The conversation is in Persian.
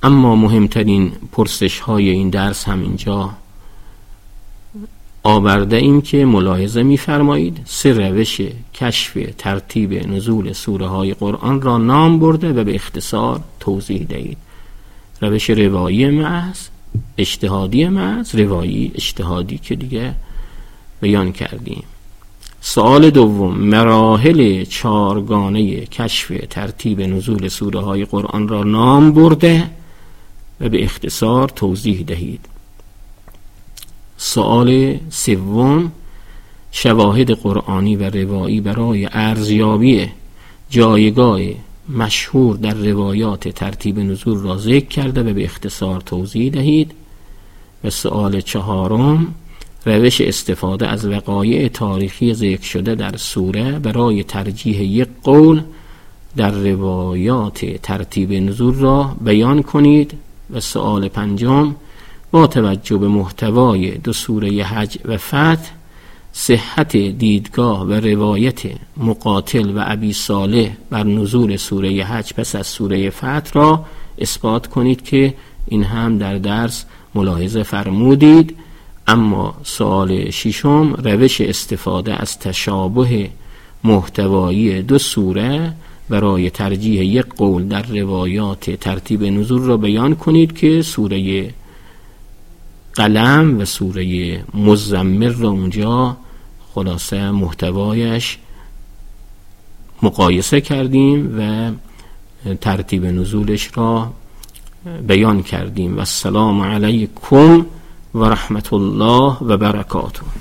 اما مهمترین پرسش های این درس هم اینجا آورده ایم که ملاحظه می‌فرمایید 3 روش کشف ترتیب نزول سوره های قرآن را نام برده و به اختصار توضیح دهید. روش روایی محض، اجتهادی محض، روایی اجتهادی که دیگه بیان کردیم. سوال دوم، مراحل 4گانه کشف ترتیب نزول سوره های قرآن را نام برده و به اختصار توضیح دهید. سوال سوم، شواهد قرآنی و روایی برای ارزیابی جایگاه مشهور در روایات ترتیب نزول را ذکر کرده و به اختصار توضیح دهید. و سوال چهارم، روش استفاده از وقایع تاریخی ذکر شده در سوره برای ترجیح یک قول در روایات ترتیب نزول را بیان کنید. و سوال پنجم، با توجه به محتوای 2 سوره حج و فتح، صحت دیدگاه و روایت مقاتل و ابی صالح بر نزول سوره حج پس از سوره فتح را اثبات کنید که این هم در درس ملاحظه فرمودید. اما سوال ششم، روش استفاده از تشابه محتوایی 2 سوره برای ترجیح یک قول در روایات ترتیب نزول را بیان کنید که سوره قلم و سوره مزمل را اونجا خلاصه محتوایش مقایسه کردیم و ترتیب نزولش را بیان کردیم. و السلام علیکم و رحمت الله و برکاته.